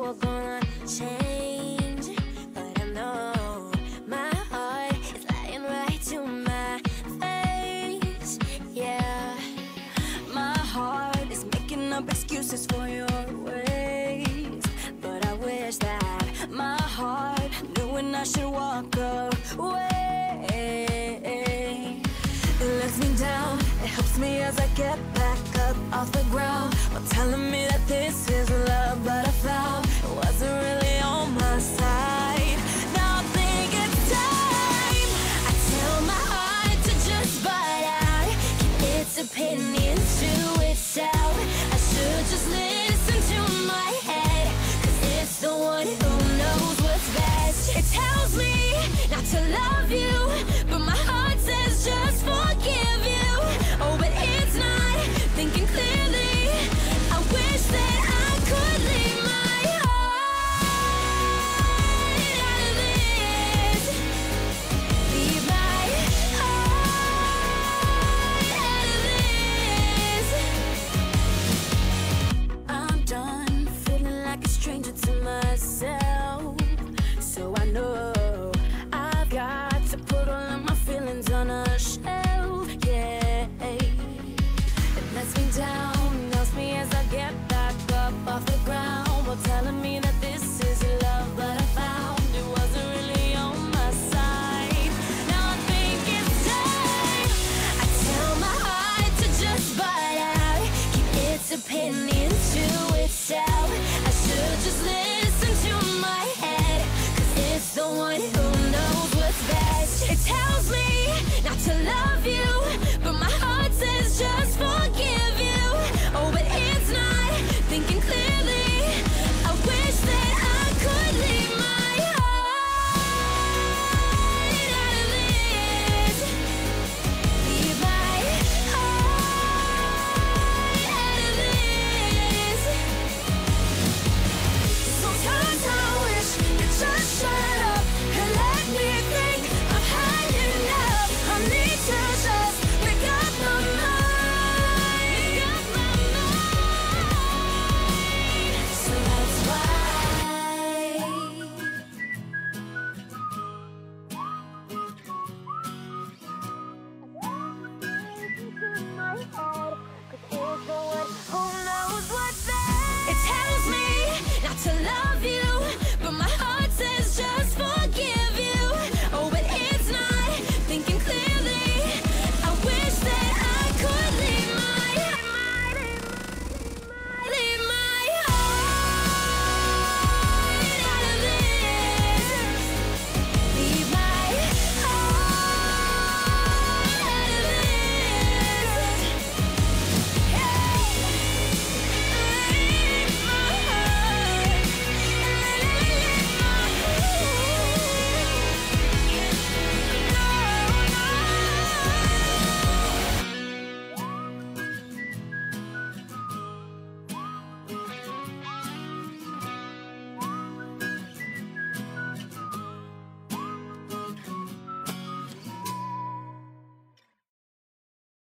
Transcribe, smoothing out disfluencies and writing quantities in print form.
were gonna change, but I know my heart is lying right to my face. Yeah, my heart is making up excuses for your ways, but I wish that my heart knew when I should walk away. It lets me down, it helps me as I get back up off the ground, while telling me that this is love, but I found it wasn't really on my side. Now I think it's time I tell my heart to just butt out, keep its opinions to itself. I should just listen to my head, 'cause it's the one who knows what's best. It tells me not to love you,